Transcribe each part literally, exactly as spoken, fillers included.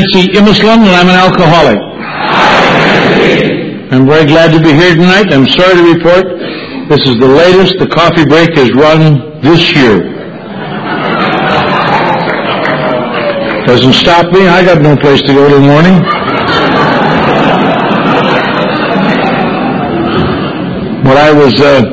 Nancy Imuslim, and I'm an alcoholic. I'm very glad to be here tonight. I'm sorry to report this is the latest the coffee break has run this year. Doesn't stop me. I got no place to go till morning. But I was, uh,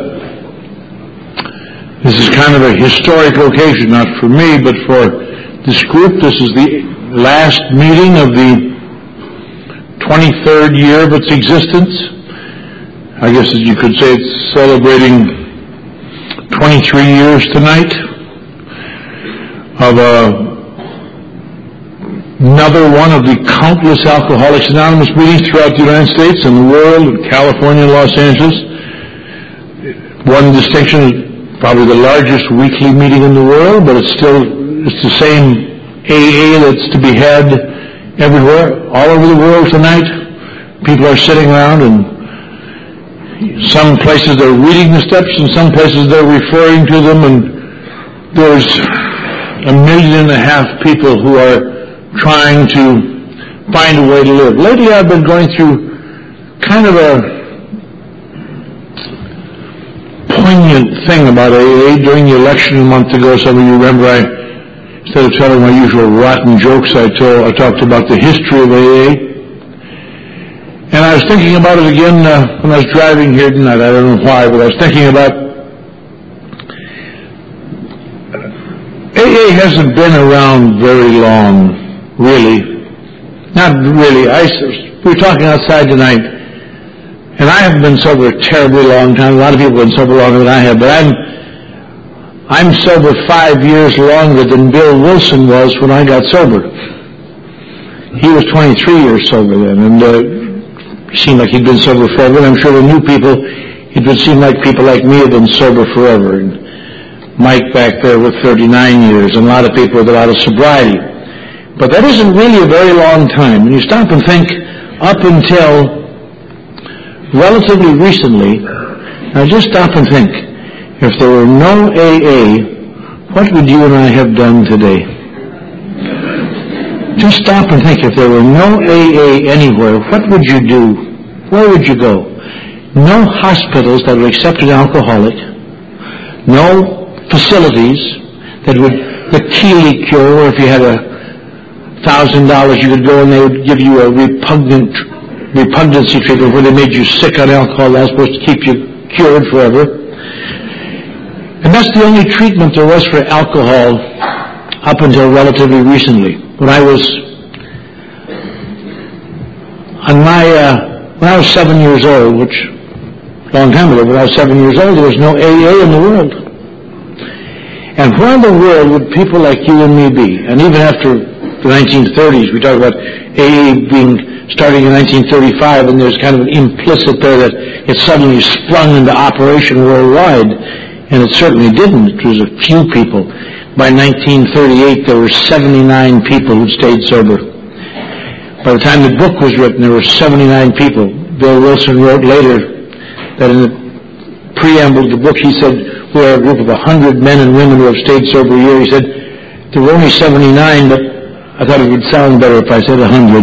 this is kind of a historic occasion, not for me, but for this group. This is the last meeting of the twenty-third year of its existence. I guess as you could say it's celebrating twenty-three years tonight of a another one of the countless Alcoholics Anonymous meetings throughout the United States and the world, in California and Los Angeles. One distinction is probably the largest weekly meeting in the world, but it's still it's the same A A that's to be had everywhere, all over the world tonight. People are sitting around, and some places they're reading the steps, and some places they're referring to them, and there's a million and a half people who are trying to find a way to live. Lately I've been going through kind of a poignant thing about A A. During the election a month ago, some of you remember, I, instead of telling my usual rotten jokes, I, told, I talked about the history of A A. And I was thinking about it again uh, when I was driving here tonight. I don't know why, but I was thinking about A A hasn't been around very long. Really. Not really. I, we were talking outside tonight, and I haven't been sober a terribly long time. A lot of people have been sober longer than I have, but I'm I'm sober five years longer than Bill Wilson was when I got sober. He was twenty-three years sober then, and uh, seemed like he'd been sober forever, and I'm sure the new people, it would seem like people like me have been sober forever. And Mike back there with thirty-nine years, and a lot of people with a lot of sobriety. But that isn't really a very long time. When you stop and think, up until relatively recently, now just stop and think, if there were no A A, what would you and I have done today? Just stop and think, if there were no A A anywhere, what would you do? Where would you go? No hospitals that would accept an alcoholic, no facilities that would, the Keeley cure, or if you had a thousand dollars, you could go and they would give you a repugnant repugnancy treatment where they made you sick on alcohol. That's supposed to keep you cured forever. And that's the only treatment there was for alcohol up until relatively recently. When I was on my uh, when I was seven years old, which a long time ago, when I was seven year old, there was no A A in the world. And where in the world would people like you and me be? And even after the nineteen thirties, we talk about A A being starting in nineteen thirty-five, and there's kind of an implicit there that it suddenly sprung into operation worldwide, and it certainly didn't. It was a few people. By nineteen thirty-eight, there were seventy-nine people who stayed sober. By the time the book was written, there were seventy-nine people. Bill Wilson wrote later that in the preamble to the book, he said, we're a group of one hundred men and women who have stayed sober a year. He said, there were only seventy-nine, but I thought it would sound better if I said one hundred.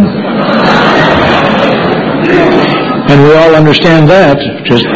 And we all understand that. Just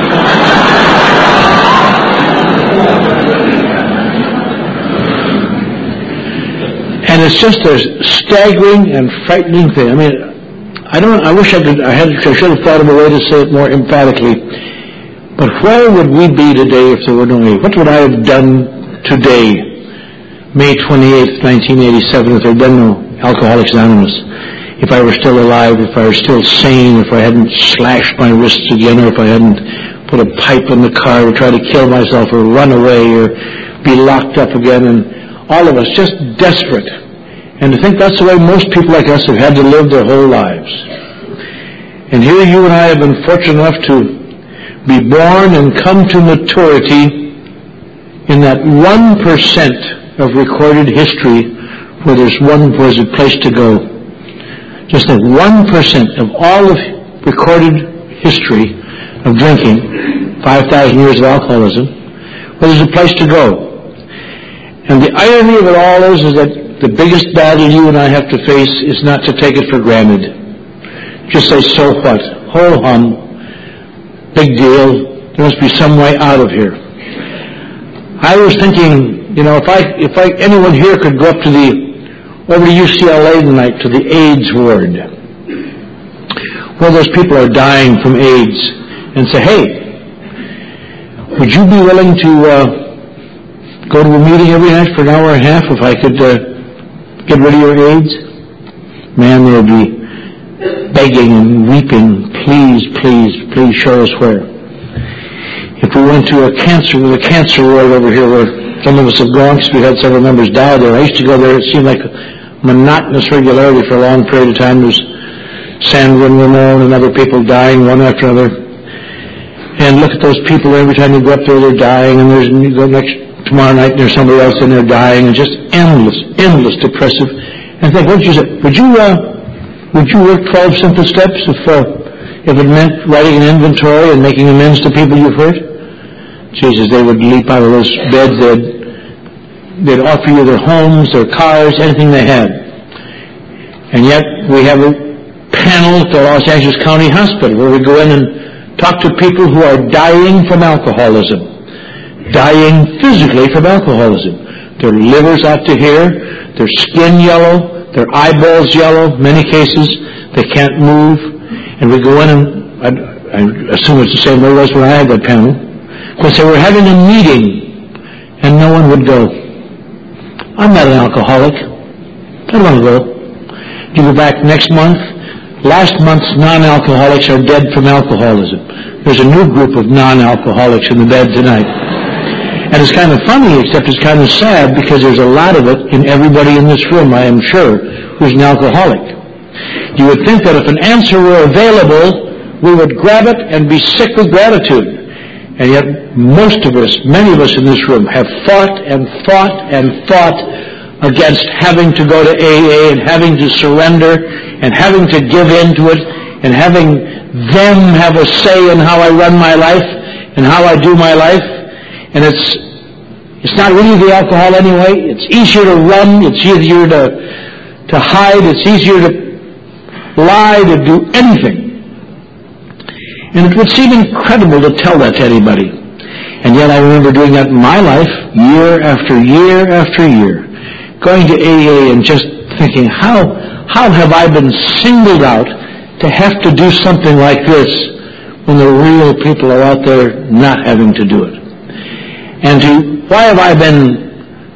and it's just a staggering and frightening thing. I mean, I don't. I wish I could. I had. I should have thought of a way to say it more emphatically. But where would we be today if there were no A A? What would I have done today, May twenty-eighth, nineteen eighty-seven, if there had been no Alcoholics Anonymous? If I were still alive, if I were still sane, if I hadn't slashed my wrists again, or if I hadn't put a pipe in the car or tried to kill myself or run away or be locked up again, and all of us just desperate. And to think that's the way most people like us have had to live their whole lives. And here you and I have been fortunate enough to be born and come to maturity in that one percent of recorded history where there's one, where there's a place to go. Just that one percent of all of recorded history of drinking, five thousand years of alcoholism, where there's a place to go. And the irony of it all is, is that the biggest battle you and I have to face is not to take it for granted. Just say, so what? Ho hum. Big deal. There must be some way out of here. I was thinking, you know, if I, if I, anyone here could go up to the, over to U C L A tonight, to the AIDS ward, where those people are dying from AIDS, and say, hey, would you be willing to uh, go to a meeting every night for an hour and a half if I could uh, get rid of your AIDS? Man, they'll be begging and weeping, please, please, please show us where. If we went to a cancer, with a cancer ward over here where some of us have gone, because we had several members die there. I used to go there. It seemed like a monotonous regularity for a long period of time. There's Sandra and Ramon and other people dying one after another. And look at those people every time you go up there, they're dying, and there's you go next tomorrow night and there's somebody else and they're dying, and just endless, endless depressive. And think, what did you say? Would you, uh, would you work twelve simple steps if, uh, if it meant writing an inventory and making amends to people you've hurt? Jesus, they would leap out of those beds. They'd, they'd offer you their homes, their cars, anything they had. And yet we have a panel at the Los Angeles County Hospital where we go in and talk to people who are dying from alcoholism, dying physically from alcoholism. Their liver's out to here, their skin yellow, their eyeballs yellow, many cases, they can't move. And we go in and, I, I assume it's the same way it was when I had that panel, because they were having a meeting and no one would go. I'm not an alcoholic. I don't want to go. You go back next month. Last month's non-alcoholics are dead from alcoholism. There's a new group of non-alcoholics in the bed tonight. And it's kind of funny, except it's kind of sad, because there's a lot of it in everybody in this room, I am sure, who's an alcoholic. You would think that if an answer were available, we would grab it and be sick with gratitude. And yet most of us, many of us in this room, have fought and fought and fought against having to go to A A and having to surrender and having to give in to it and having them have a say in how I run my life and how I do my life. And it's it's not really the alcohol anyway. It's easier to run. It's easier to, to hide. It's easier to lie, to do anything. And it would seem incredible to tell that to anybody. And yet I remember doing that in my life, year after year after year. Going to A A and just thinking, how, how have I been singled out to have to do something like this when the real people are out there not having to do it? And to, why have I been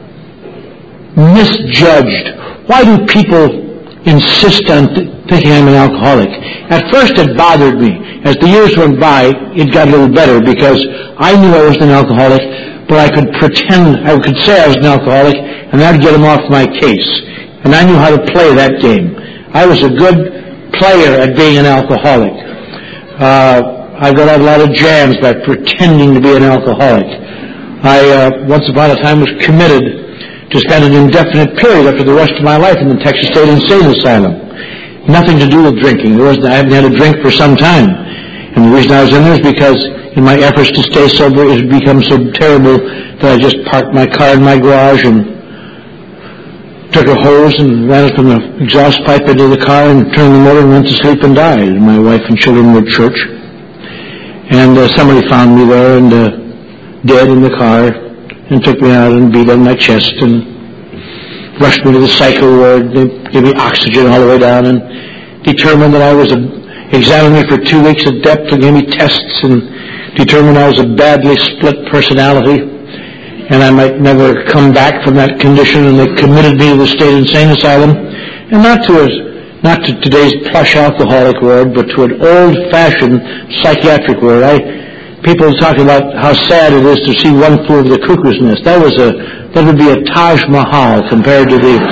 misjudged? Why do people insist on th- thinking I'm an alcoholic? At first it bothered me. As the years went by, it got a little better because I knew I wasn't an alcoholic, but I could pretend, I could say I was an alcoholic, and that would get them off my case. And I knew how to play that game. I was a good player at being an alcoholic. Uh, I got out a lot of jams by pretending to be an alcoholic. I, uh, once upon a time, was committed to spend an indefinite period after the rest of my life in the Texas State Insane Asylum. Nothing to do with drinking. There wasn't, I haven't had a drink for some time. And the reason I was in there is because in my efforts to stay sober, it had become so terrible that I just parked my car in my garage and took a hose and ran it from the exhaust pipe into the car and turned the motor and went to sleep and died. And my wife and children were at church. And uh, somebody found me there and uh, dead in the car and took me out and beat on my chest and rushed me to the psycho ward. They gave me oxygen all the way down and determined that I was a, examined me for two weeks at depth and gave me tests and determined I was a badly split personality and I might never come back from that condition, and they committed me to the State Insane Asylum, and not to a, not to today's plush alcoholic ward, but to an old-fashioned psychiatric ward. I, people talk about how sad it is to see one flew over the cuckoo's nest. That was a, that would be a Taj Mahal compared to the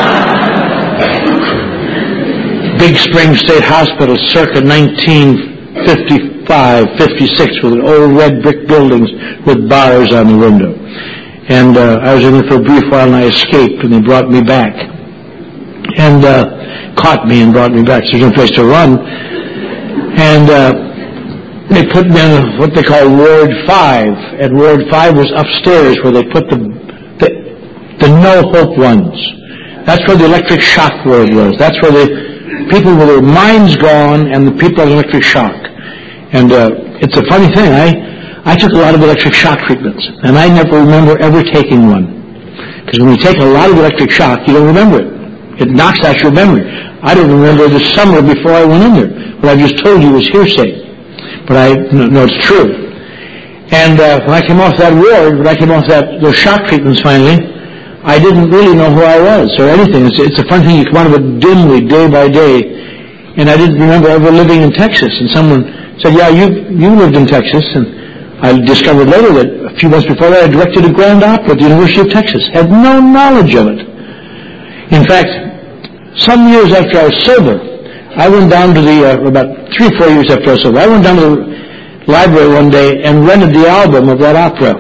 Big Spring State Hospital circa nineteen fifty-five, fifty-six, with an old red brick buildings with bars on the window. And uh, I was in there for a brief while and I escaped, and they brought me back. And uh, caught me and brought me back. So there's no place to run. And uh, they put me in what they call Ward five. And Ward five was upstairs where they put the, the, the no-hope ones. That's where the electric shock word was. That's where the people with their minds gone and the people of electric shock. And uh, it's a funny thing. I, I took a lot of electric shock treatments, and I never remember ever taking one. Because when you take a lot of electric shock, you don't remember it. It knocks out your memory. I don't remember the summer before I went in there. What I just told you was hearsay. But I know it's true. And uh, when I came off that ward, when I came off that those shock treatments finally, I didn't really know who I was or anything. It's, it's a fun thing. You come out of it dimly, day by day. And I didn't remember ever living in Texas. And someone said, yeah, you you lived in Texas. And I discovered later that a few months before that I directed a grand opera at the University of Texas. Had no knowledge of it. In fact, some years after I was sober, I went down to the, uh, about three or four years after I was sober, I went down to the library one day and rented the album of that opera,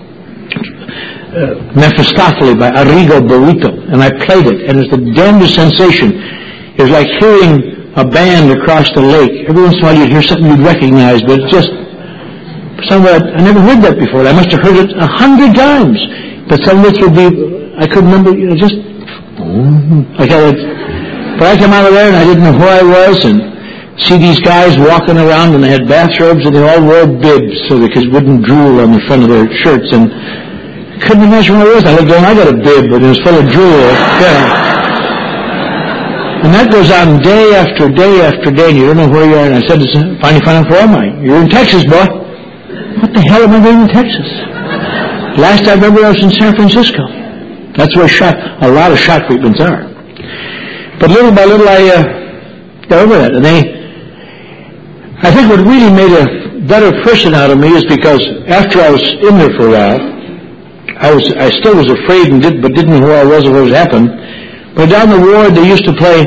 uh, Mephistopheles by Arrigo Boito, and I played it, and it was the damnedest sensation. It was like hearing a band across the lake. Every once in a while you'd hear something you'd recognize, but it's just, somewhere, I never heard that before. I must have heard it a hundred times. But some of it would be, I couldn't remember, you know, just, like I would, but I came out of there and I didn't know who I was, and see these guys walking around and they had bathrobes and they all wore bibs so the kids wouldn't drool on the front of their shirts, and couldn't imagine what it was. I looked down, I got a bib, but it was full of drool. Yeah. And that goes on day after day after day, and you don't know where you are. And I said, finally found out, where am I? You're in Texas, boy. What the hell am I doing in Texas? Last I remember I was in San Francisco. That's where shock, a lot of shock treatments are. But little by little I uh, got over that. And they, I think what really made a better person out of me is because after I was in there for a while, I was, I still was afraid and did, but didn't know who I was or what was happening. But down the ward they used to play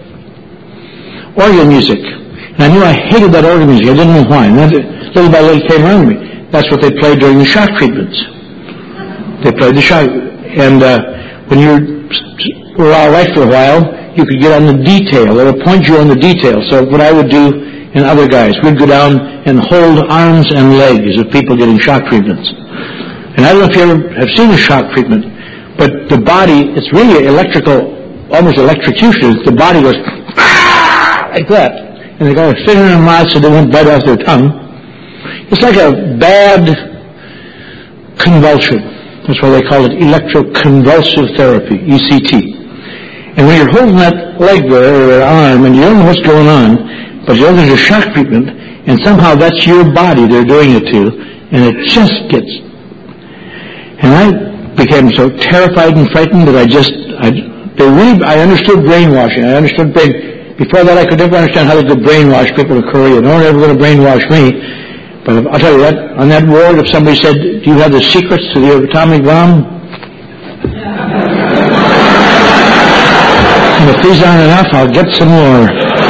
organ music. And I knew I hated that organ music. I didn't know why. And that, little by little came around me. That's what they played during the shock treatments. They played the shock. And uh, when you were all right for a while, you could get on the detail. They would point you on the detail. So what I would do and other guys, we'd go down and hold arms and legs of people getting shock treatments. And I don't know if you ever have seen a shock treatment, but the body, it's really electrical, almost electrocution. The body goes like that. And they got a finger in their mouth so they won't bite off their tongue. It's like a bad convulsion. That's why they call it electroconvulsive therapy, E C T. And when you're holding that leg there, or that arm, and you don't know what's going on, but you know there's a shock treatment, and somehow that's your body they're doing it to, and it just gets... And I became so terrified and frightened that I just... I, they really, I understood brainwashing. I understood brain... Before that, I could never understand how they could brainwash people in Korea. No one ever going to brainwash me. But I'll tell you what, on that ward, if somebody said, do you have the secrets to the atomic bomb? And if these aren't enough, I'll get some more.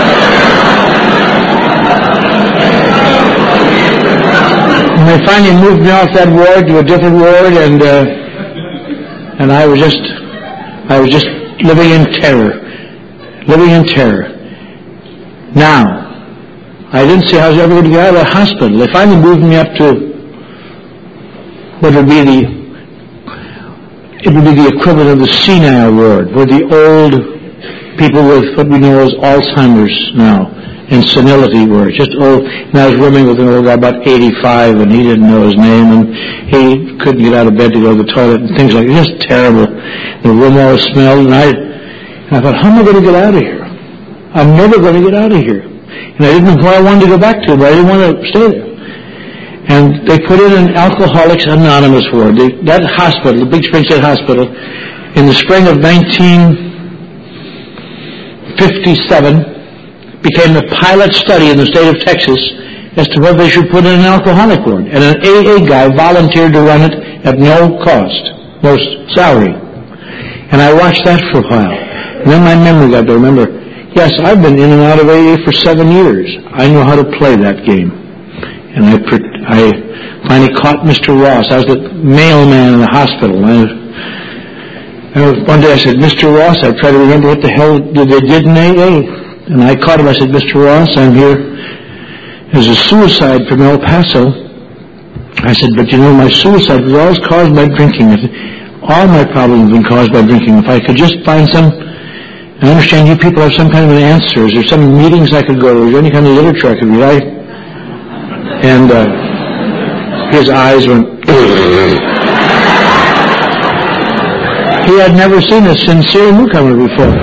And they finally moved me off that ward to a different ward, and uh, and I was just, I was just living in terror. Living in terror. Now, I didn't see how I was ever going to get out of the hospital. They finally moved me up to what would be the, it would be the equivalent of the senile ward, where the old people with what we know as Alzheimer's now and senility were. Just old. And I was rooming with an old guy about eighty-five, and he didn't know his name, and he couldn't get out of bed to go to the toilet and things like that. Just terrible. The room always smelled, and I, and I thought, how am I going to get out of here? I'm never going to get out of here. And I didn't know where I wanted to go back to, but I didn't want to stay there. And they put in an Alcoholics Anonymous ward. They, that hospital, the Big Spring State Hospital, in the spring of nineteen fifty-seven, became the pilot study in the state of Texas as to whether they should put in an alcoholic ward. And an A A guy volunteered to run it at no cost, no salary. And I watched that for a while. And then my memory got to remember, yes, I've been in and out of A A for seven years. I know how to play that game. And I, I finally caught Mister Ross. I was the mailman in the hospital. I, I, one day I said, Mister Ross, I tried to remember what the hell they did in A A. And I caught him. I said, Mister Ross, I'm here. There's a suicide from El Paso. I said, but you know, my suicide was always caused by drinking. I said, all my problems have been caused by drinking. If I could just find some, I understand you people have some kind of an answer. Is there some meetings I could go to? Is there any kind of literature I could read? I, and uh, his eyes went, he had never seen a sincere newcomer before.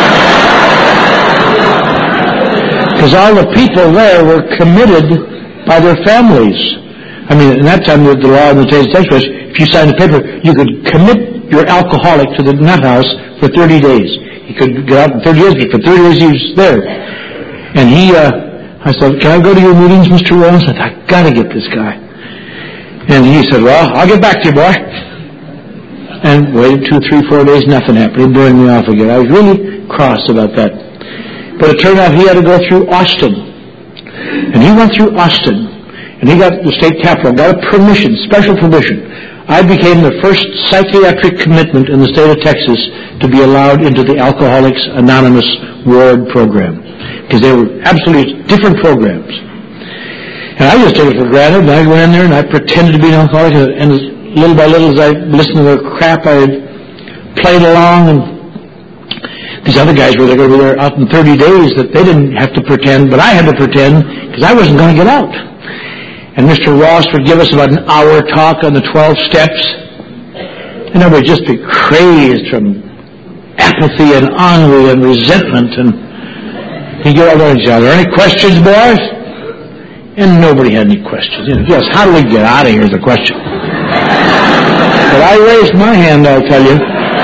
Because all the people there were committed by their families. I mean, in that time, the law in the state of Texas was, if you signed a paper, you could commit your alcoholic to the nut house for thirty days. He could get out in thirty days, but for thirty days he was there. And he, uh, I said, can I go to your meetings, Mister Ross? I said, I gotta get this guy. And he said, well, I'll get back to you, boy. And waited two, three, four days, nothing happened. He burned me off again. I was really cross about that. But it turned out he had to go through Austin. And he went through Austin. And he got the state capitol, got a permission, special permission. I became the first psychiatric commitment in the state of Texas to be allowed into the Alcoholics Anonymous ward program. Because they were absolutely different programs. And I just took it for granted, and I went in there and I pretended to be an alcoholic, and little by little as I listened to their crap, I played along, and these other guys were going to be there out in thirty days that they didn't have to pretend, but I had to pretend because I wasn't going to get out. And Mister Ross would give us about an hour talk on the twelve steps, and I would just be crazed from apathy and ennui and resentment. And he'd get all there and say, are there any questions, boys? And nobody had any questions. You know, yes, how do we get out of here is the question. But I raised my hand, I'll tell you.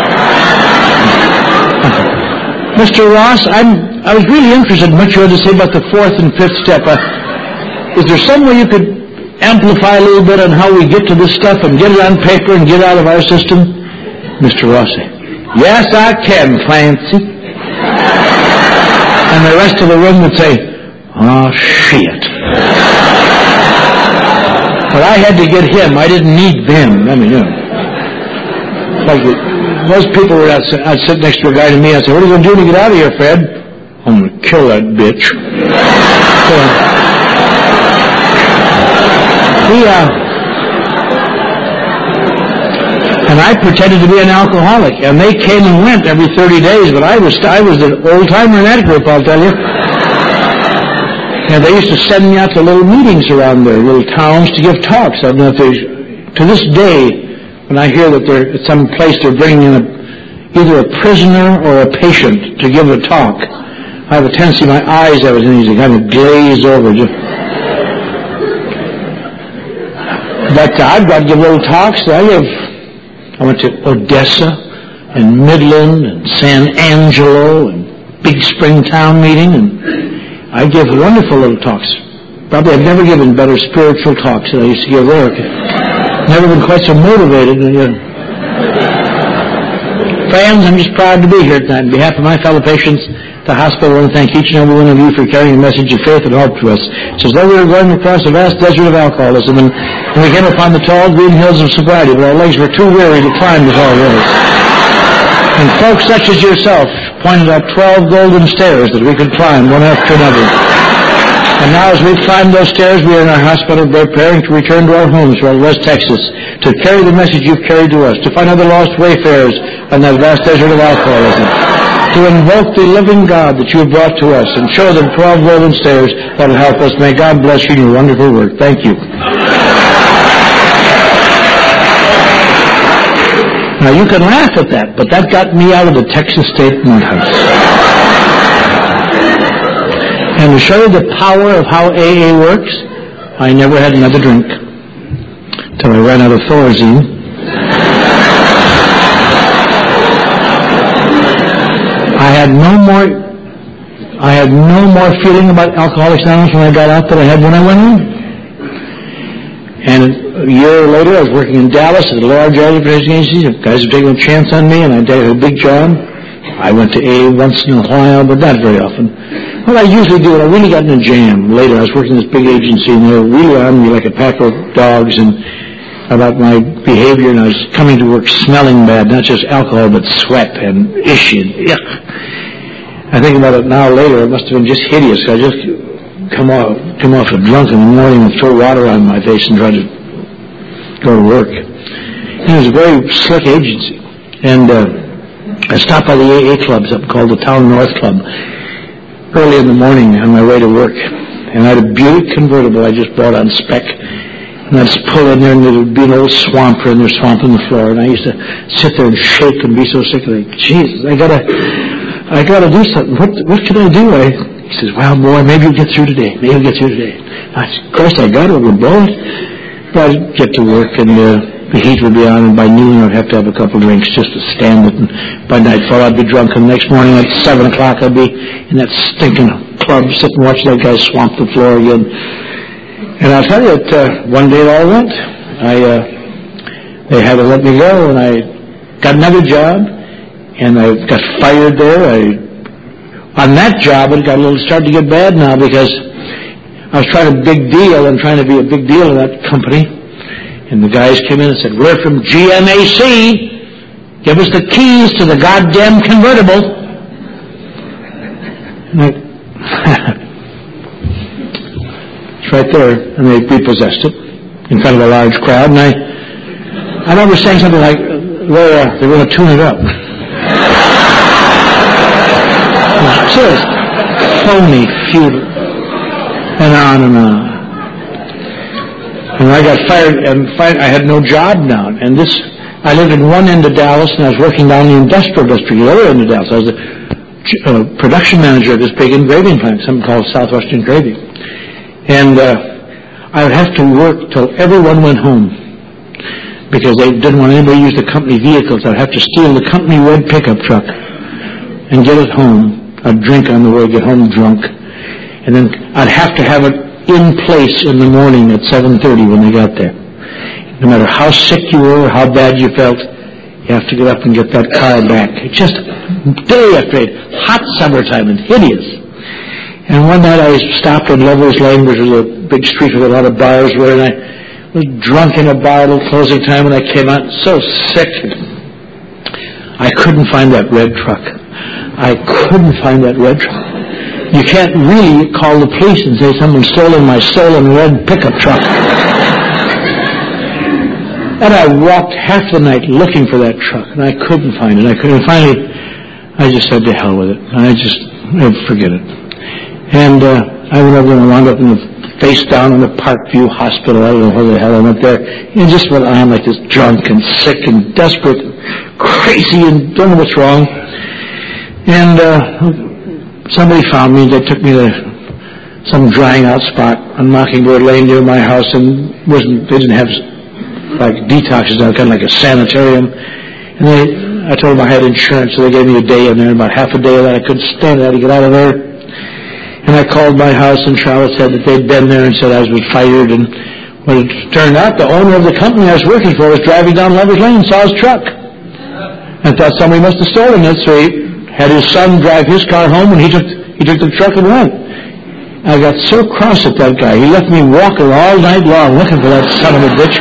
Mister Ross, I'm, I was really interested in what you had to say about the fourth and fifth step. Uh, is there some way you could amplify a little bit on how we get to this stuff and get it on paper and get it out of our system? Mister Ross said, yes, I can, Clancy. And the rest of the room would say, oh, shit. But I had to get him. I didn't need them. I mean, you know. Like most people were, I'd, I'd sit next to a guy to me, I'd say, what are you going to do to get out of here, Fred? I'm going to kill that bitch. So, he, uh, and I pretended to be an alcoholic, and they came and went every thirty days, but I was, I was an old-timer in that group, I'll tell you. And they used to send me out to little meetings around their little towns to give talks. I don't know if they, to this day, when I hear that they're at some place they're bringing in a, either a prisoner or a patient to give a talk, I have a tendency, my eyes, I was in these, kind of glaze over. Just. But I've got to give little talks. I give, I went to Odessa and Midland and San Angelo and Big Spring Town meeting, and I give wonderful little talks. Probably I've never given better spiritual talks than I used to give there. Never been quite so motivated. And, uh, friends, I'm just proud to be here tonight. On behalf of my fellow patients at the hospital, I want to thank each and every one of you for carrying a message of faith and hope to us. It's as though we were going across a vast desert of alcoholism, and, and we came upon the tall green hills of sobriety, but our legs were too weary to climb the tall hills. And folks such as yourself pointed out twelve golden stairs that we could climb one after another. And now as we climb those stairs, we are in our hospital preparing to return to our homes throughout West Texas, to carry the message you've carried to us, to find other lost wayfarers on that vast desert of alcoholism, to invoke the living God that you have brought to us and show them twelve golden stairs that will help us. May God bless you in your wonderful work. Thank you. Now, you can laugh at that, but that got me out of the Texas State Nut House. And to show you the power of how A A works, I never had another drink till I ran out of Thorazine. I had no more, I had no more feeling about Alcoholics Anonymous when I got out than I had when I went in. And a year later, I was working in Dallas at a large advertising agency. Guys were taking a chance on me, and I did a big job. I went to A A once in a while, but not very often. What I usually do, when I really got in a jam later, I was working in this big agency, and they were really on me like a pack of dogs and about my behavior, and I was coming to work smelling bad, not just alcohol, but sweat and ish and yuck. I think about it now later, it must have been just hideous. I just come off, come off a drunk in the morning and throw water on my face and try to go to work. It was a very slick agency. And uh, I stopped by the A A clubs up called the Town North Club early in the morning on my way to work. And I had a Buick convertible I just bought on spec. And I'd just pull in there, and there would be an old swamper in there swamping the floor. And I used to sit there and shake and be so sick. Like, Jesus, I gotta, I gotta do something. What, what can I do? I, he says, well, boy, maybe you'll get through today. Maybe you'll get through today. I said, of course I got it. We'll blow it. But I'd get to work, and uh, the heat would be on, and by noon I'd have to have a couple of drinks just to stand it. And by nightfall I'd be drunk, and the next morning at seven o'clock I'd be in that stinking club sitting watching that guy swamp the floor again. And I'll tell you that uh, one day it all went. I, uh, they had to let me go, and I got another job, and I got fired there. I, on that job, it got a little started to get bad now because I was trying a big deal and trying to be a big deal in that company. And the guys came in and said, we're from G M A C. Give us the keys to the goddamn convertible. And I... right there, and they repossessed it in front of a large crowd, and I I remember saying something like, they're, uh, they're going to tune it up. Just phony, futile, and on and on. And I got fired, and fired, I had no job now, and this, I lived in one end of Dallas, and I was working down the industrial district, the other end of Dallas. I was the uh, production manager of this big engraving plant, something called Southwest Engraving. And uh, I would have to work till everyone went home because they didn't want anybody to use the company vehicles. I'd have to steal the company red pickup truck and get it home. I'd drink on the way, get home drunk. And then I'd have to have it in place in the morning at seven thirty when they got there. No matter how sick you were, how bad you felt, you have to get up and get that car back. It's just day after day, hot summertime and hideous. And one night I stopped on Lover's Lane, which was a big street with a lot of bars where, and I was drunk in a bar at closing time, and I came out so sick. I couldn't find that red truck. I couldn't find that red truck. You can't really call the police and say someone stolen my stolen red pickup truck. And I walked half the night looking for that truck, and I couldn't find it. I couldn't. Finally, I just said, to hell with it. I just, I'd forget it. And uh, I went over and wound up in the face down in the Parkview Hospital. I don't know where the hell I went there. And just went on like this, drunk and sick and desperate, crazy, and don't know what's wrong. And uh, somebody found me. They took me to some drying out spot on Mockingbird Lane near my house, and wasn't they didn't have like detoxes. They were kind of like a sanitarium. And they, I told them I had insurance, so they gave me a day in there. And about half a day of that, I couldn't stand it. I had to get out of there. And I called my house, and Charlotte said that they'd been there and said I was fired. And when it turned out, the owner of the company I was working for was driving down Lover's Lane and saw his truck. And thought somebody must have stolen it, so he had his son drive his car home, and he took he took the truck and went. I got so cross at that guy. He left me walking all night long looking for that son of a bitch.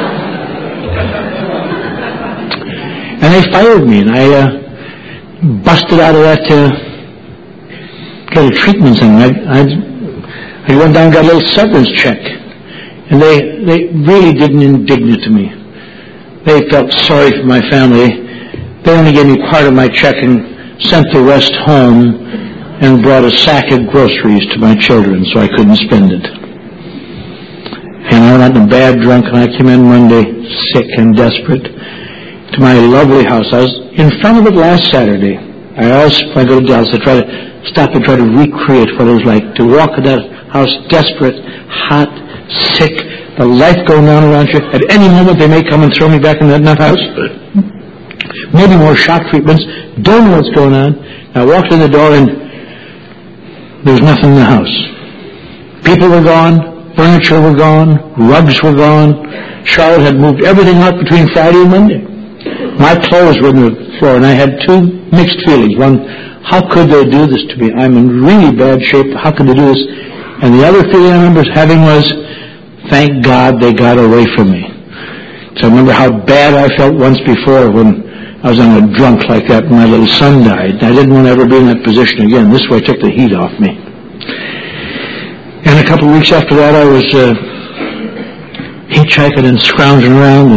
And they fired me, and I uh, busted out of that... Uh, Got a treatment center. I, I, I went down and got a little severance check. And they, they really didn't indignant to me. They felt sorry for my family. They only gave me part of my check and sent the rest home and brought a sack of groceries to my children so I couldn't spend it. And I went out in a bad drunk, and I came in Monday sick and desperate to my lovely house. I was in front of it last Saturday. I always, when I go to Dallas, I try to stop and try to recreate what it was like to walk in that house desperate, hot, sick, the life going on around you. At any moment they may come and throw me back in that nut house. Maybe more shock treatments. Don't know what's going on. I walked in the door and there was nothing in the house. People were gone. Furniture were gone. Rugs were gone. Charlotte had moved everything out between Friday and Monday. My clothes were on the floor, and I had two mixed feelings. One, how could they do this to me? I'm in really bad shape. How could they do this? And the other feeling I remember having was, thank God they got away from me. So I remember how bad I felt once before when I was on a drunk like that when my little son died. I didn't want to ever be in that position again. This way took the heat off me. And a couple of weeks after that, I was uh, hitchhiking and scrounging around and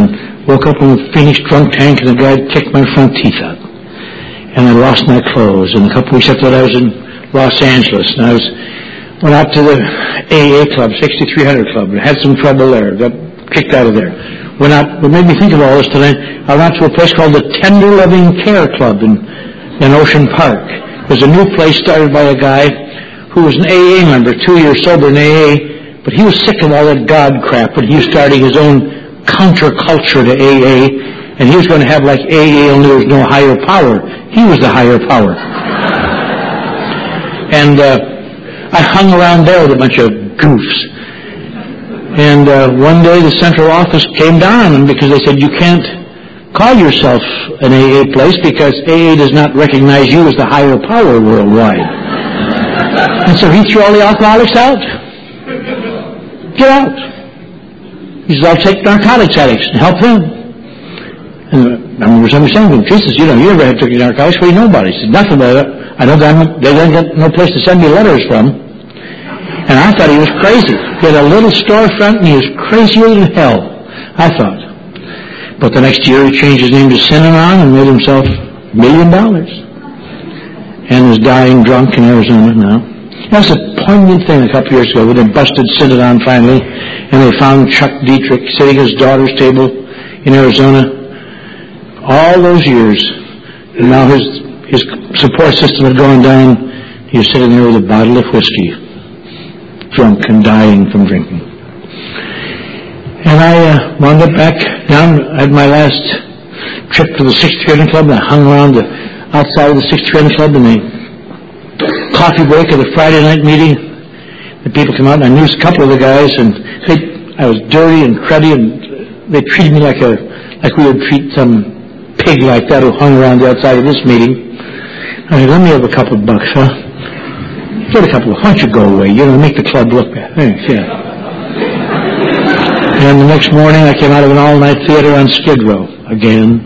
woke up in a Phoenix drunk tank, and a guy kicked my front teeth out. And I lost my clothes. And a couple weeks after that, I was in Los Angeles, and I was went out to the A A club, sixty-three hundred club, and had some trouble there. Got kicked out of there. Went out. What made me think of all this tonight? I went out to a place called the Tender Loving Care Club in in Ocean Park. It was a new place started by a guy who was an A A member, two years sober in A A, but he was sick of all that God crap, but he was starting his own counterculture to A A, and he was going to have like A A, only there was no higher power. He was the higher power. And uh, I hung around there with a bunch of goofs. And uh, one day the central office came down on them because they said, you can't call yourself an A A place because A A does not recognize you as the higher power worldwide. And so he threw all the alcoholics out. Get out. He says, I'll take narcotics addicts and help them. And I remember somebody saying to him, Jesus, you know, you never had took your narcotics. What do you know about it? He said, nothing about it. I know that they don't get no place to send me letters from. And I thought he was crazy. He had a little storefront and he was crazier than hell, I thought. But the next year he changed his name to Synanon and made himself a million dollars. And is dying drunk in Arizona now. That was a poignant thing a couple years ago when they busted Synanon finally, and they found Chuck Dietrich sitting at his daughter's table in Arizona. All those years, and now his his support system had gone down. He was sitting there with a bottle of whiskey, drunk and dying from drinking. And I uh, wound up back down at my last trip to the sixty-three hundred Club, and I hung around the outside of the sixty-three hundred Club in the coffee break of the Friday night meeting. The people come out, and I knew a couple of the guys, and they, I was dirty and cruddy, and they treated me like a like we would treat some pig like that who hung around the outside of this meeting. I said, let me have a couple of bucks, huh? Get a couple of, why don't you go away? You know, make the club look bad. Thanks, yeah. And the next morning I came out of an all-night theater on Skid Row again.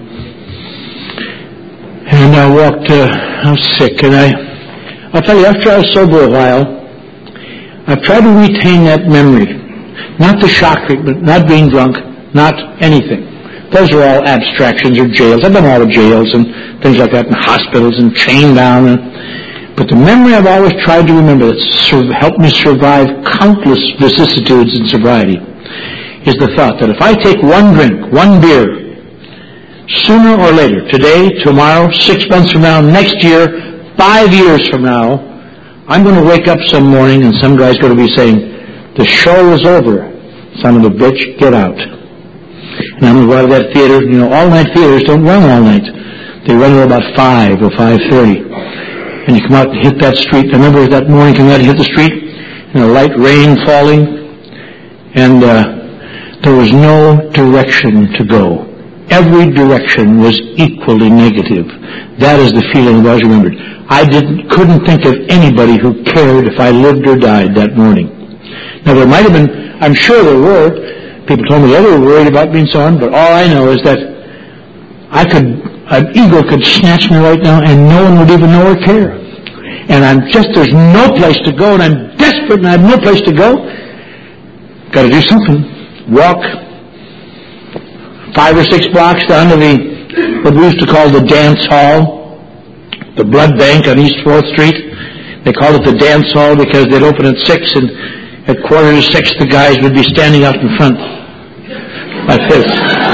And I walked, uh, I was sick, and I, I'll tell you, after I was sober a while, I've tried to retain that memory. Not the shock treatment, not being drunk, not anything. Those are all abstractions or jails. I've been out of jails and things like that, and hospitals and chained down. And, but the memory I've always tried to remember that's sur- helped me survive countless vicissitudes in sobriety is the thought that if I take one drink, one beer, sooner or later, today, tomorrow, six months from now, next year, five years from now, I'm going to wake up some morning and some guy's going to be saying, the show is over, son of a bitch, get out. And I'm going to go out of that theater. You know, all-night theaters don't run all night. They run till about five or five thirty. And you come out and hit that street. I remember that morning coming out and hit the street, and a light rain falling, and uh, there was no direction to go. Every direction was equally negative. That is the feeling I've always remembered. I didn't, couldn't think of anybody who cared if I lived or died that morning. Now, there might have been, I'm sure there were, people told me they were worried about me and so on, but all I know is that I could, an eagle could snatch me right now and no one would even know or care. And I'm just, there's no place to go, and I'm desperate and I have no place to go. Got to do something. Walk five or six blocks down to the, what we used to call the dance hall, the blood bank on East fourth Street. They called it the dance hall because they'd open at six, and at quarter to six, the guys would be standing out in front like this,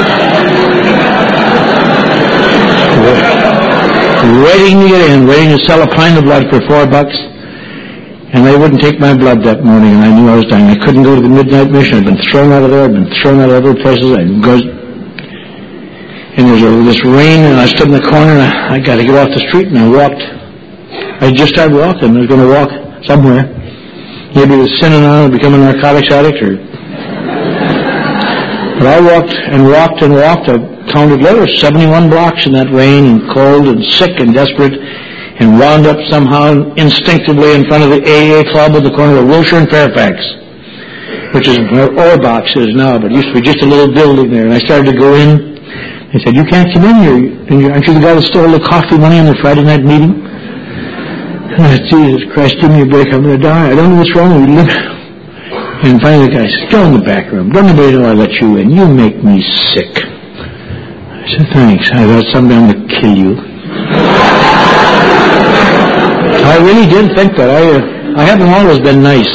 waiting to get in, waiting to sell a pint of blood for four bucks. And they wouldn't take my blood that morning, and I knew I was dying. I couldn't go to the midnight mission. I'd been thrown out of there. I'd been thrown out of other places. I'd go, and there was this rain, and I stood in the corner, and I, I got to get off the street, and I walked. I just started walking. I was going to walk somewhere. Maybe it was Synanon or become a narcotics addict, or... But I walked and walked and walked. I counted later seventy-one blocks in that rain and cold and sick and desperate, and wound up somehow instinctively in front of the A A club at the corner of Wilshire and Fairfax, which is where Orbox is now, but it used to be just a little building there. And I started to go in. They said, you can't come in here. Aren't you the guy that stole the coffee money on the Friday night meeting? And I said, Jesus Christ, give me a break. I'm going to die. I don't know what's wrong with you. And finally the guy said, go in the back room. Don't anybody know I let you in. You make me sick. I said, thanks. I thought someday I'm going to kill you. I really did think that. I, uh, I haven't always been nice.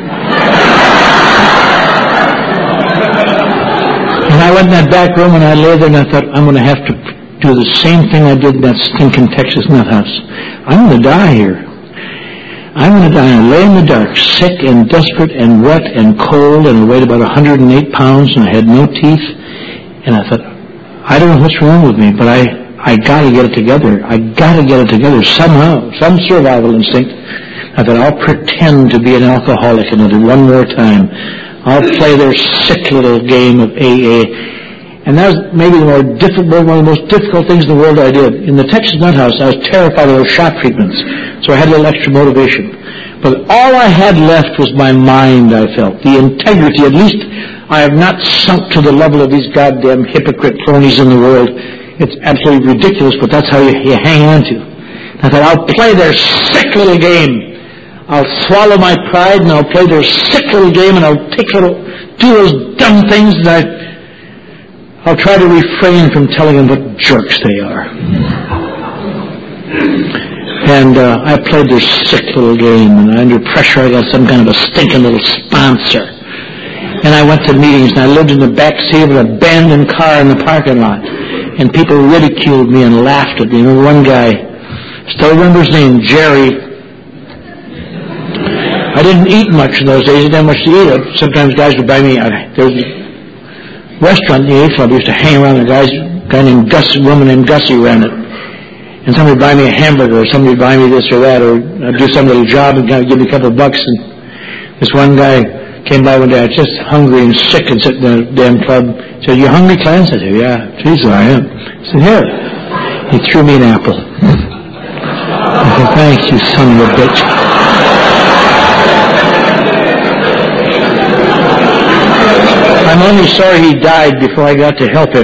And I went in that back room and I lay there and I thought, I'm going to have to do the same thing I did in that stinking Texas nut house. I'm going to die here. I'm going to die. I lay in the dark, sick and desperate and wet and cold, and I weighed about one hundred eight pounds and I had no teeth. And I thought, I don't know what's wrong with me, but I, I got to get it together. I got to get it together somehow, some survival instinct. I thought, I'll pretend to be an alcoholic and I'll do one more time. I'll play their sick little game of A A. And that was maybe the more difficult, one of the most difficult things in the world I did. In the Texas Nut House, I was terrified of those shot treatments, so I had a little extra motivation. But all I had left was my mind, I felt. The integrity, at least I have not sunk to the level of these goddamn hypocrite cronies in the world. It's absolutely ridiculous, but that's how you, you hang on to. I thought, I'll play their sick little game. I'll swallow my pride and I'll play their sick little game and I'll take little, do those dumb things and I, I'll try to refrain from telling them what jerks they are. And uh, I played their sick little game, and under pressure I got some kind of a stinking little sponsor. And I went to meetings, and I lived in the back seat of an abandoned car in the parking lot. And people ridiculed me and laughed at me. You know, one guy, still remember his name, Jerry. I didn't eat much in those days. I didn't have much to eat. Sometimes guys would buy me, uh, there was a restaurant in the A Club. I used to hang around. A guy, a guy named Gus, a woman named Gussie ran it. And somebody would buy me a hamburger, or somebody would buy me this or that, or I'd do some little job and give me a couple of bucks. And this one guy came by one day. I was just hungry and sick and sitting in the damn club. He said, "You hungry, Clarence?" I said, "Yeah, Jesus, I am." He said, "Here." He threw me an apple. I said, "Thanks, you son of a bitch." I'm only sorry he died before I got to help him.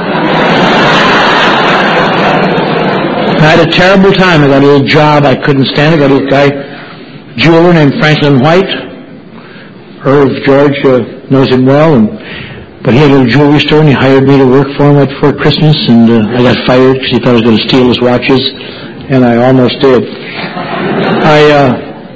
I had a terrible time. I got a little job I couldn't stand. I got a little guy, jeweler named Franklin White. Irv George uh, knows him well, and but he had a little jewelry store, and he hired me to work for him right before Christmas, and uh, I got fired because he thought I was going to steal his watches, and I almost did. I uh,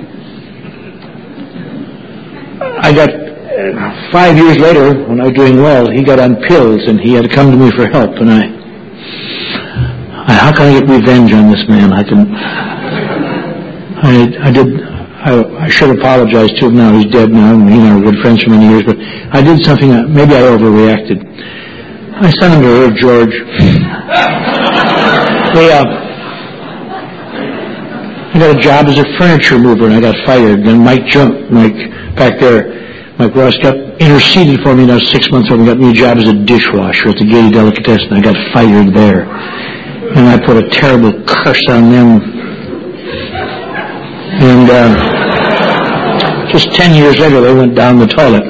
I got uh, five years later, when I was doing well, he got on pills, and he had to come to me for help, and I. How can I get revenge on this man? I can. I, I did. I, I should apologize to him now. He's dead now, and he and I were good friends for many years. But I did something that maybe I overreacted. I sent him to Irv George. They, uh, I got a job as a furniture mover, and I got fired. Then Mike Jump, Mike back there, Mike Ross got interceded for me. Now six months old, and got me a job as a dishwasher at the Gaiety Delicatessen. I got fired there. And I put a terrible curse on them. And uh, just ten years later, they went down the toilet.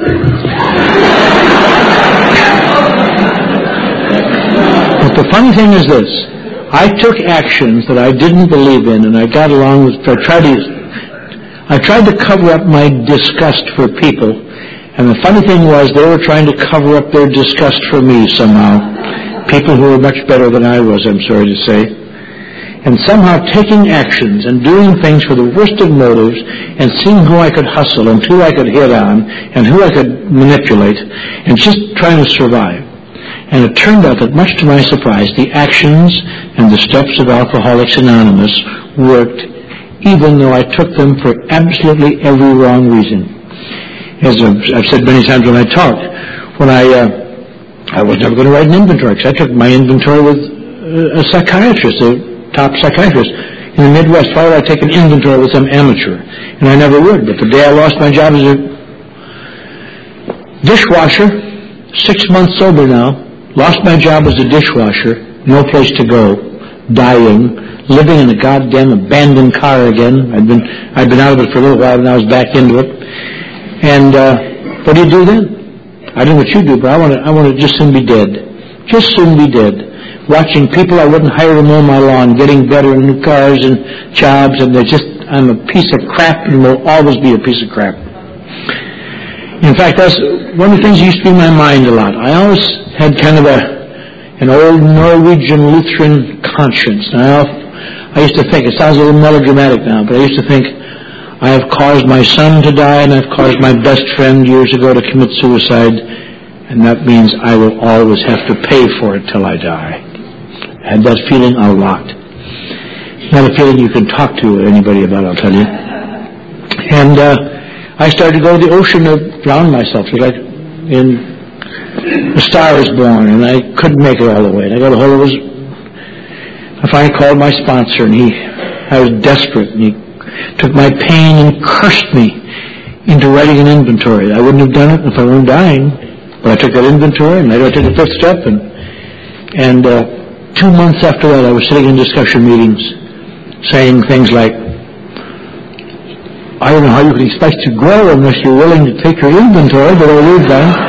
But the funny thing is this. I took actions that I didn't believe in, and I got along with, I tried to, I tried to cover up my disgust for people. And the funny thing was, they were trying to cover up their disgust for me somehow. People who were much better than I was, I'm sorry to say. And somehow taking actions and doing things for the worst of motives and seeing who I could hustle and who I could hit on and who I could manipulate and just trying to survive. And it turned out that, much to my surprise, the actions and the steps of Alcoholics Anonymous worked, even though I took them for absolutely every wrong reason. As I've said many times when I talked, when I... Uh, I was never going to write an inventory, because I took my inventory with a psychiatrist, a top psychiatrist. In the Midwest, why would I take an inventory with some amateur? And I never would. But the day I lost my job as a dishwasher, six months sober now, lost my job as a dishwasher, no place to go, dying, living in a goddamn abandoned car again. I'd been I'd been out of it for a little while, and I was back into it. And uh, what do you do then? I don't know what you do, but I want to, I want to just soon be dead. Just soon be dead. Watching people I wouldn't hire to mow my lawn, getting better in new cars and jobs, and they're just, I'm a piece of crap and will always be a piece of crap. In fact, that's one of the things that used to be in my mind a lot. I always had kind of a, an old Norwegian Lutheran conscience. Now, I used to think, it sounds a little melodramatic now, but I used to think, I have caused my son to die, and I've caused my best friend years ago to commit suicide, and that means I will always have to pay for it till I die. I had that feeling a lot. Not a feeling you can talk to anybody about, I'll tell you. And uh, I started to go to the ocean to drown myself. It was like in The Star is Born, and I couldn't make it all the way. And I got a hold of his, I finally called my sponsor, and he, I was desperate, and he took my pain and cursed me into writing an inventory. I wouldn't have done it if I weren't dying, but I took that inventory, and later I took the fifth step, and, and uh, two months after that I was sitting in discussion meetings saying things like, I don't know how you can expect to grow unless you're willing to take your inventory, but I'll leave that.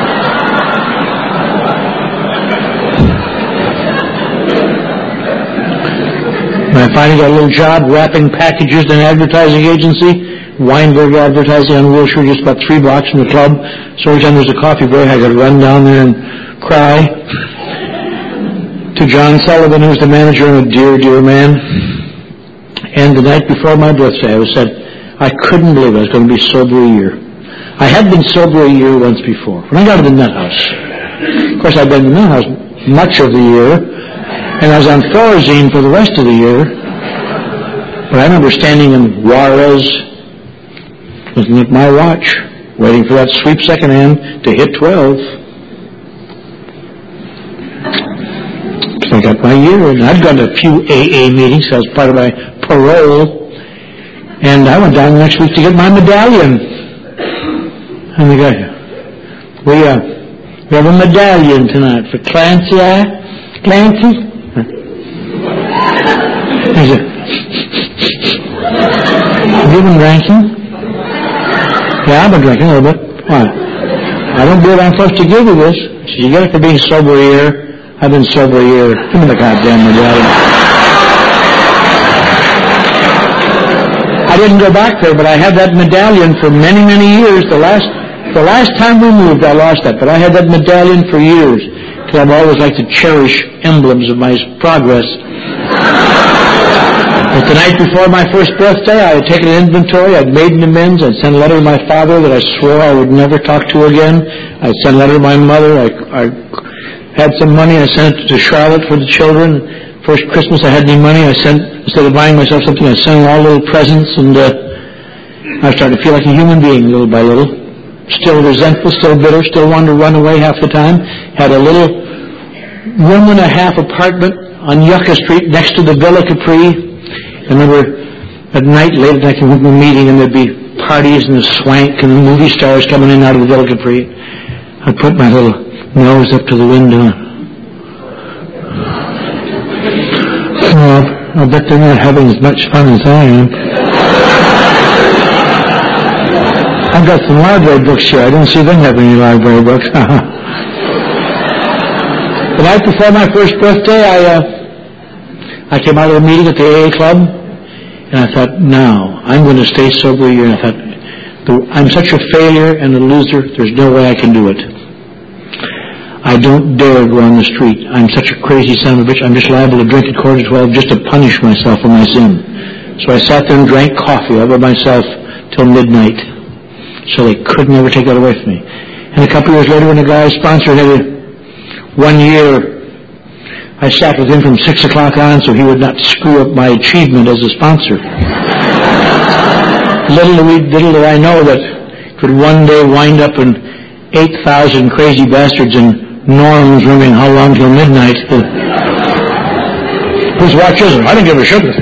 I finally got a little job wrapping packages in an advertising agency, Weinberg Advertising on Wilshire, just about three blocks from the club. So every time there's a coffee break, I got to run down there and cry to John Sullivan, who's the manager, and a dear, dear man. And the night before my birthday, I was said, I couldn't believe I was going to be sober a year. I had been sober a year once before, when I got to the nut house. Of course, I'd been in the nut house much of the year, and I was on Thorazine for the rest of the year. But I remember standing in Juarez, looking at my watch, waiting for that sweep second hand to hit twelve. So I got my year, and I'd gone to a few A A meetings. That was part of my parole. And I went down the next week to get my medallion. And the guy, we, uh, we have a medallion tonight for Clancy, eh? Clancy? He said, have you been drinking? Yeah, I've been drinking a little bit. Why? I don't believe I'm supposed to give you this. He said, you get it for being sober a year. I've been sober a year. Give me the goddamn medallion. I didn't go back there, but I had that medallion for many, many years. The last the last time we moved, I lost that, but I had that medallion for years, because I've always liked to cherish emblems of my progress. But the night before my first birthday, I had taken an inventory, I'd made an amends, I'd sent a letter to my father that I swore I would never talk to again. I'd sent a letter to my mother, I, I had some money, I sent it to Charlotte for the children. First Christmas I had any money, I sent, instead of buying myself something, I sent all little presents, and uh, I was starting to feel like a human being little by little. Still resentful, still bitter, still wanted to run away half the time. Had a little room and a half apartment on Yucca Street next to the Villa Capri. I remember at night, late at night, I came home from a meeting, and there'd be parties and the swank and the movie stars coming in out of the Villa Capri. I'd put my little nose up to the window. Oh, I bet they're not having as much fun as I am. I've got some library books here. I didn't see them having any library books. The night before my first birthday, I uh, I came out of a meeting at the A A club, and I thought, now, I'm going to stay sober a year. And I thought, I'm such a failure and a loser, there's no way I can do it. I don't dare go on the street. I'm such a crazy son of a bitch. I'm just liable to drink at quarter to twelve just to punish myself for my sin. So I sat there and drank coffee all by myself till midnight. So they could never take that away from me. And a couple of years later, when the guy sponsored it, one year, I sat with him from six o'clock on so he would not screw up my achievement as a sponsor. little, do we, little do I know that could one day wind up in eight thousand crazy bastards in Norm's rooming how long till midnight. Whose watch is it? I didn't give a shit.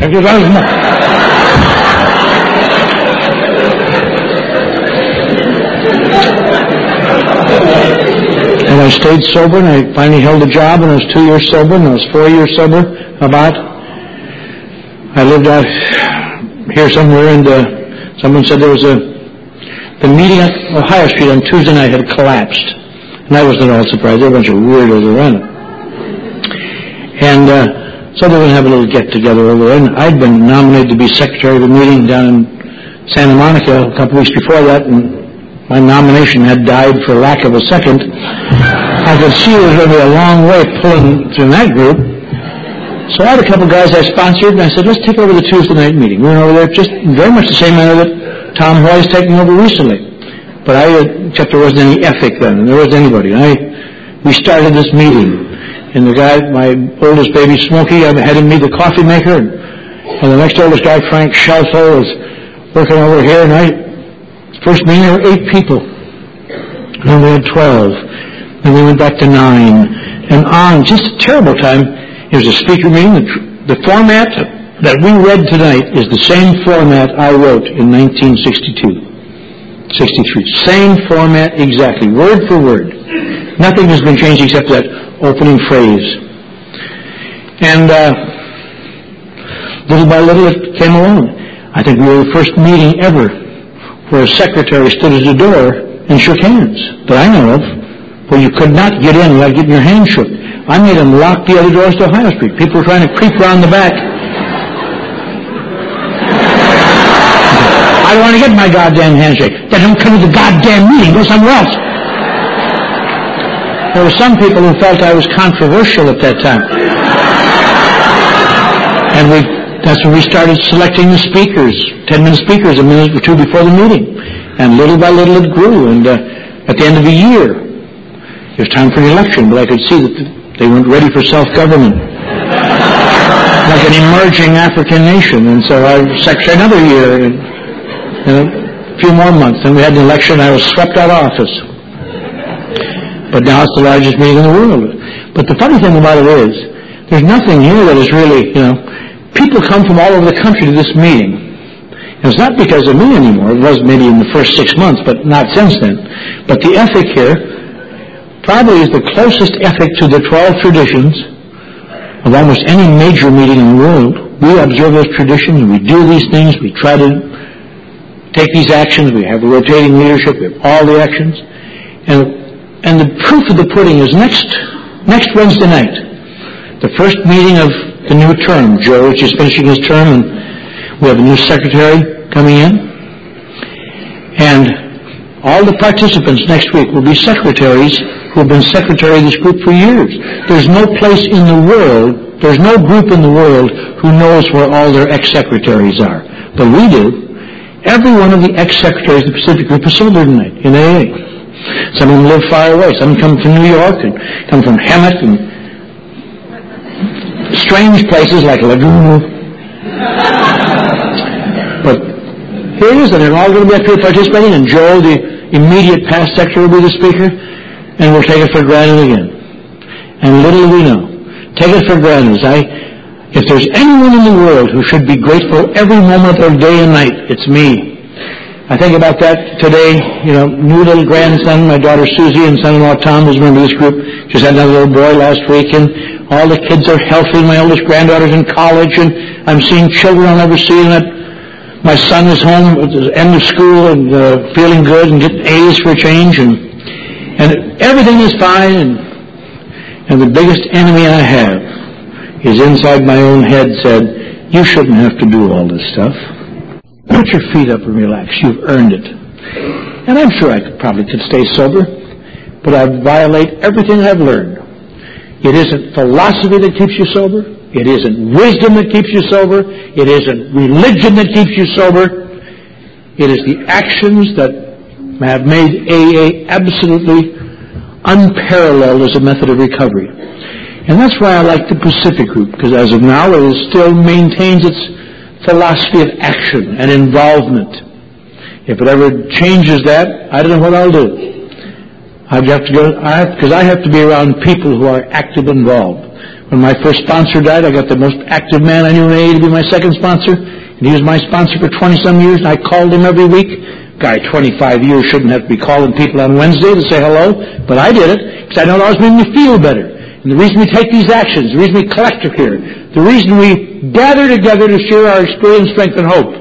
And I stayed sober, and I finally held a job, and I was two years sober, and I was four years sober, about. I lived out here somewhere, and uh, someone said there was a, the meeting at Ohio Street on Tuesday night had collapsed. And I wasn't at all surprised. There were a bunch of weirdos around it. And uh, so they were going to have a little get-together over there, and I'd been nominated to be secretary of the meeting down in Santa Monica a couple weeks before that, and my nomination had died for lack of a second. I I could see there was going to be a long way pulling through that group. So I had a couple of guys I sponsored, and I said, let's take over the Tuesday night meeting. We went over there just very much the same manner that Tom Hoy's taking over recently. But I, except there wasn't any ethic then, and there wasn't anybody. And I, we started this meeting, and the guy, my oldest baby, Smokey, I had him meet the coffee maker, and, and the next oldest guy, Frank Shelfo, was working over here, and I, first meeting, there were eight people. And then we had twelve. And we went back to nine. And on, just a terrible time. It was a speaker meeting. The, the format that we read tonight is the same format I wrote in nineteen sixty-two. sixty-three. Same format exactly, word for word. Nothing has been changed except that opening phrase. And uh, little by little it came along. I think we were the first meeting ever where a secretary stood at the door and shook hands, that I know of, where you could not get in without getting your hand shook. I made them lock the other doors to Ohio Street. People were trying to creep around the back. I don't want to get my goddamn handshake. Then don't come to the goddamn meeting. Go somewhere else. There were some people who felt I was controversial at that time. And we, that's when we started selecting the speakers, ten-minute speakers, a minute or two before the meeting. And little by little it grew. And uh, at the end of the year, it was time for an election, but I could see that they weren't ready for self-government. Like an emerging African nation. And so I was secretary another year. And, and a few more months, and we had the election, and I was swept out of office. But now it's the largest meeting in the world. But the funny thing about it is, there's nothing here that is really, you know, people come from all over the country to this meeting. And it's not because of me anymore. It was maybe in the first six months, but not since then. But the ethic here probably is the closest ethic to the twelve traditions of almost any major meeting in the world. We observe those traditions, we do these things, we try to take these actions, we have a rotating leadership, we have all the actions. And and the proof of the pudding is next next Wednesday night, the first meeting of the new term. George is finishing his term, and we have a new secretary coming in. And all the participants next week will be secretaries who have been secretary of this group for years. There's no place in the world, there's no group in the world who knows where all their ex-secretaries are. But we do. Every one of the ex-secretaries of the Pacific Group is sober tonight in A A. Some of them live far away. Some come from New York and come from Hemet and strange places like Laguna. But here it is, and they're all going to be up here participating, and Joe, the immediate past secretary, will be the speaker, and we'll take it for granted again. And little do we know. Take it for granted. I, if there's anyone in the world who should be grateful every moment of day and night, it's me. I think about that today, you know, new little grandson, my daughter Susie, and son-in-law Tom, who's a member of this group, just had another little boy last week, and all the kids are healthy. My oldest granddaughter's in college, and I'm seeing children I'll never see, and that my son is home at the end of school and uh, feeling good and getting A's for a change, and and everything is fine, and, and the biggest enemy I have is inside my own head said, you shouldn't have to do all this stuff. Put your feet up and relax. You've earned it. And I'm sure I could, probably could stay sober, but I'd violate everything I've learned. It isn't philosophy that keeps you sober. It isn't wisdom that keeps you sober. It isn't religion that keeps you sober. It is the actions that have made A A absolutely unparalleled as a method of recovery. And that's why I like the Pacific Group, because as of now it is still maintains its philosophy of action and involvement. If it ever changes that, I don't know what I'll do. I'd have to go, I have, because I have to be around people who are active involved. When my first sponsor died, I got the most active man I knew in A A to be my second sponsor, and he was my sponsor for twenty-some years, and I called him every week. Guy, twenty-five years, shouldn't have to be calling people on Wednesday to say hello, but I did it, because I know it always made me feel better. And the reason we take these actions, the reason we collect here, the reason we gather together to share our experience, strength, and hope,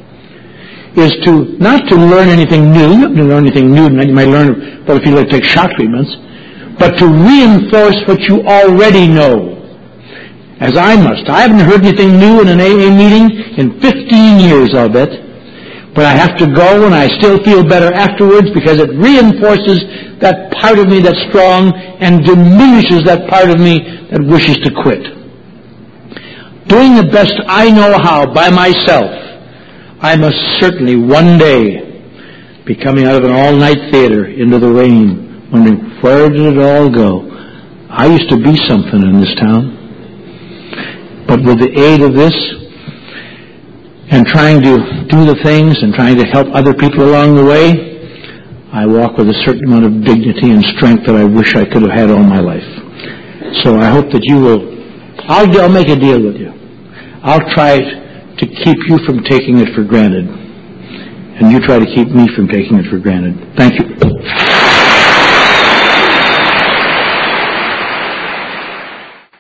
is to, not to learn anything new, not to learn anything new, you might learn what if you like to take shock treatments, but to reinforce what you already know, as I must. I haven't heard anything new in an A A meeting in fifteen years, I'll bet, but I have to go and I still feel better afterwards because it reinforces that part of me that's strong and diminishes that part of me that wishes to quit. Doing the best I know how by myself, I must certainly one day be coming out of an all-night theater into the rain, wondering, where did it all go? I used to be something in this town. But with the aid of this, and trying to do the things and trying to help other people along the way, I walk with a certain amount of dignity and strength that I wish I could have had all my life. So I hope that you will, I'll, I'll make a deal with you. I'll try to keep you from taking it for granted. And you try to keep me from taking it for granted. Thank you.